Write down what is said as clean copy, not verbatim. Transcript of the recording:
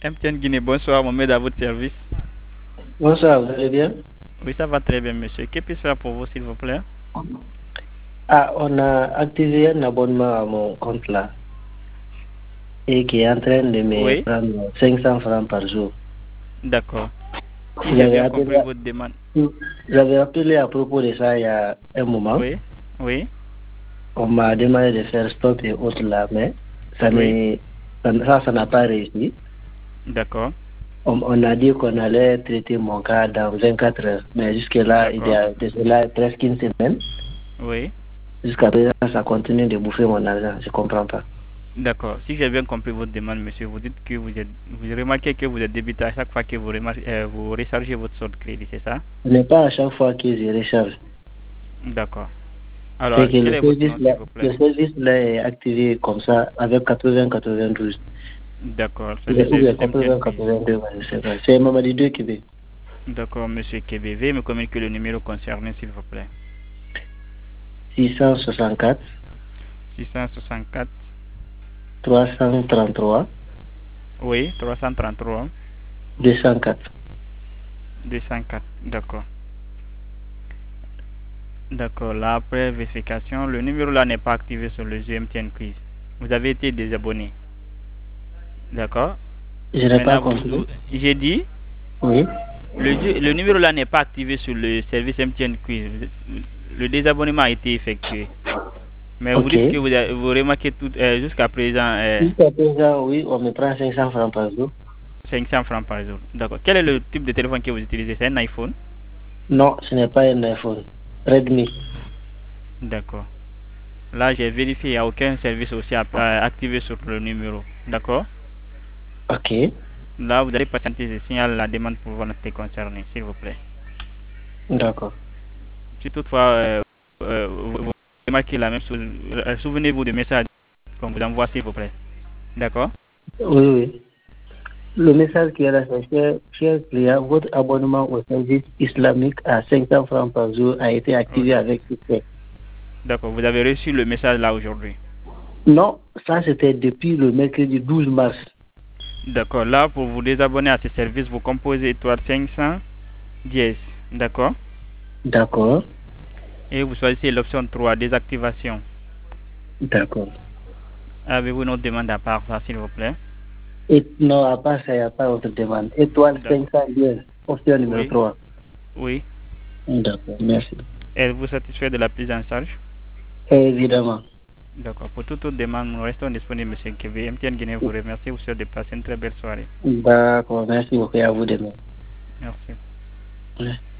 MTN Guinée, bonsoir, Mohamed à votre service. Bonsoir, vous allez bien? Oui, ça va très bien, monsieur. Que puis-je faire pour vous, s'il vous plaît? Ah, on a activé un abonnement à mon compte là et qui est en train de me Oui, prendre 500 francs par jour. d'accord. Si j'ai J'avais bien appelé, compris votre demande. j'avais appelé à propos de ça il y a un moment. Oui, oui, On m'a demandé de faire stop et autres là, mais ça oui, n'est, ça n'a pas réussi. d'accord, On a dit qu'on allait traiter mon cas dans 24 heures, mais jusque-là, il y d'accord, a de cela presque une semaine. oui, Jusqu'à présent, ça continue de bouffer mon argent. Je comprends pas. d'accord. Si j'ai bien compris votre demande, monsieur, vous dites que vous remarquez que vous êtes débité à chaque fois que vous rechargez votre solde crédit, c'est ça? Ce n'est pas à chaque fois que je recharge. D'accord. Alors, C'est que quel est votre nom, s'il vous plaît? le service là est activé comme ça avec 80-92. D'accord, c'est le Ou bien service MTN Quiz. 80-82, je sais pas. C'est Mamadi 2 qui veut. D'accord, monsieur Kébé. Veuillez me communiquer le numéro concerné, s'il vous plaît. 664 664, 333 oui, 333, 204. 204. D'accord. D'accord, là, après vérification, le numéro là n'est pas activé sur le jeu MTN Quiz. Vous avez été désabonné. D'accord. Je n'ai pas Maintenant, compris. j'ai dit, Oui. le numéro là n'est pas activé sur le service MTN Quiz. Le désabonnement a été effectué. Mais vous dites que Ok. vous remarquez tout jusqu'à présent Jusqu'à présent, oui, on me prend 500 francs par jour. 500 francs par jour. D'accord. Quel est le type de téléphone que vous utilisez? C'est un iPhone? Non, ce n'est pas un iPhone. Redmi. D'accord. Là, j'ai vérifié, il n'y a aucun service aussi activé sur le numéro. D'accord. Ok. Là, vous allez patienter, je signale la demande pour voir notre concerné, s'il vous plaît. D'accord. Si toutefois vous remarquez la même chose, souvenez-vous du message qu'on vous envoie, s'il vous plaît. D'accord. Oui, oui. Le message qui est là, c'est cher client, votre abonnement au service islamique à 500 francs par jour a été Oui. activé avec succès. D'accord. Vous avez reçu le message là aujourd'hui. Non, ça c'était depuis le mercredi 12 mars. D'accord. Là, pour vous désabonner à ce service, vous composez étoile 500 dièse. D'accord. D'accord, Et vous choisissez l'option 3, désactivation. d'accord. Avez-vous une autre demande à part ça, s'il vous plaît? Et non, à part ça, il n'y a pas autre demande. Étoile D'accord. 510, option numéro Oui. 3. Oui. D'accord, merci. Êtes-vous satisfait de la prise en charge? Évidemment. D'accord. Pour toute autre demande, nous restons disponibles, M. Kébé. MTN Guinée vous remercie. Vous souhaite de passer une très belle soirée. D'accord, merci beaucoup à vous demain. Merci. Ouais.